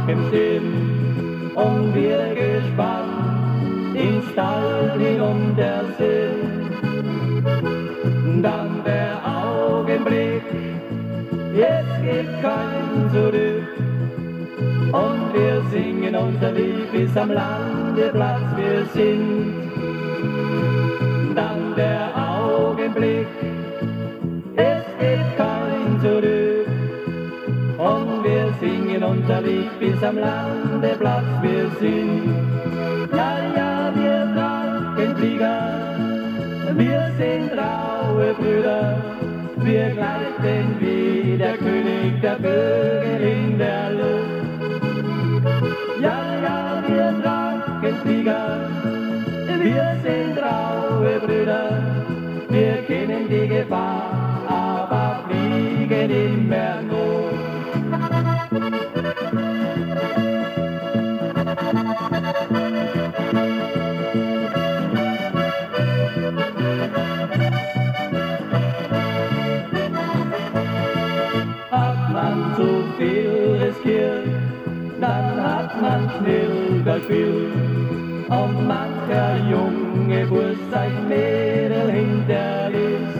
Wagen stehen und wir gespannt ins Stall hinunter sind. Dann der Augenblick, jetzt gibt kein Zurück. Und wir singen unser Lied bis am Landeplatz wir sind. Dann der Augenblick, es gibt kein Zurück. Und wir singen unser Lied bis am Landeplatz wir sind. Ja, ja, wir Drachenflieger, wir sind raue Brüder. Wir gleiten wie der König der Vögel in der Luft. Ja, ja, wir Drachenflieger, wir sind raue Brüder. Wir kennen die Gefahr, aber fliegen immer nur. Hat man zu viel riskiert, dann hat man schnell gespielt. Und mancher junge Bursch sein Mädel hinterließ.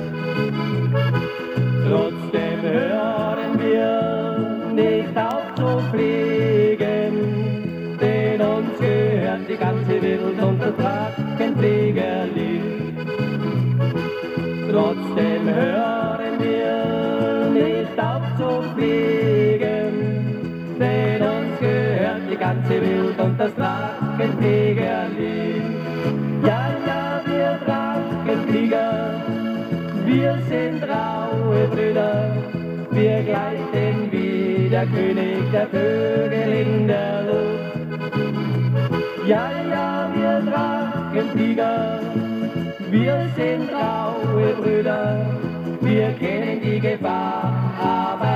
Trotzdem hören wir nicht auf zu fliegen, denn uns gehört die ganze Welt und das Drachenfliegerlied. Trotzdem hören wir nicht auf zu fliegen, denn uns gehört die ganze Welt und das Drachenfliegerlied. Ja, ja, wir Drachenflieger, wir sind raue Brüder. Wir gleiten wie der König der Vögel in der Luft. Ja, ja, wir Drachenflieger, wir sind raue Brüder. Wir kennen die Gefahr, aber